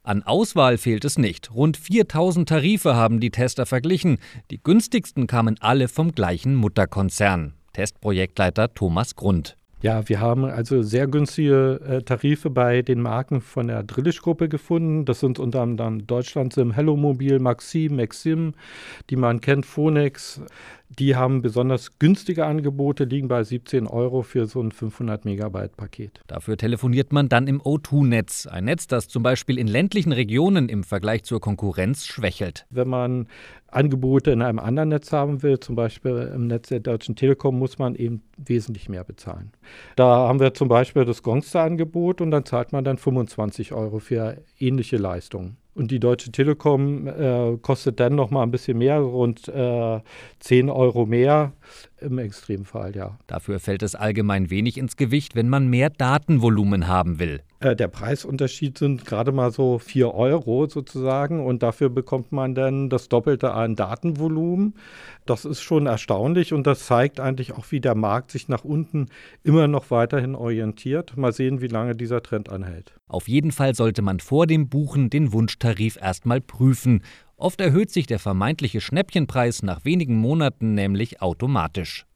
An Auswahl fehlt es nicht. Rund 4.000 Tarife haben die Tester verglichen. Die günstigsten kamen alle vom gleichen Mutterkonzern. Testprojektleiter Thomas Grund. Ja, wir haben also sehr günstige Tarife bei den Marken von der Drillisch-Gruppe gefunden. Das sind unter anderem Deutschland-Sim, Hellomobil, Maxim, die man kennt, Phonex. Die haben besonders günstige Angebote, liegen bei 17 € für so ein 500-Megabyte-Paket. Dafür telefoniert man dann im O2-Netz. Ein Netz, das zum Beispiel in ländlichen Regionen im Vergleich zur Konkurrenz schwächelt. Wenn man Angebote in einem anderen Netz haben will, zum Beispiel im Netz der Deutschen Telekom, muss man eben wesentlich mehr bezahlen. Da haben wir zum Beispiel das Gongster-Angebot und dann zahlt man dann 25 € für ähnliche Leistungen. Und die Deutsche Telekom kostet dann noch mal ein bisschen mehr, rund 10 € mehr im Extremfall, ja. Dafür fällt es allgemein wenig ins Gewicht, wenn man mehr Datenvolumen haben will. Der Preisunterschied sind gerade mal so 4 € sozusagen und dafür bekommt man dann das Doppelte an Datenvolumen. Das ist schon erstaunlich und das zeigt eigentlich auch, wie der Markt sich nach unten immer noch weiterhin orientiert. Mal sehen, wie lange dieser Trend anhält. Auf jeden Fall sollte man vor dem Buchen den Wunschtarif erstmal prüfen. Oft erhöht sich der vermeintliche Schnäppchenpreis nach wenigen Monaten nämlich automatisch.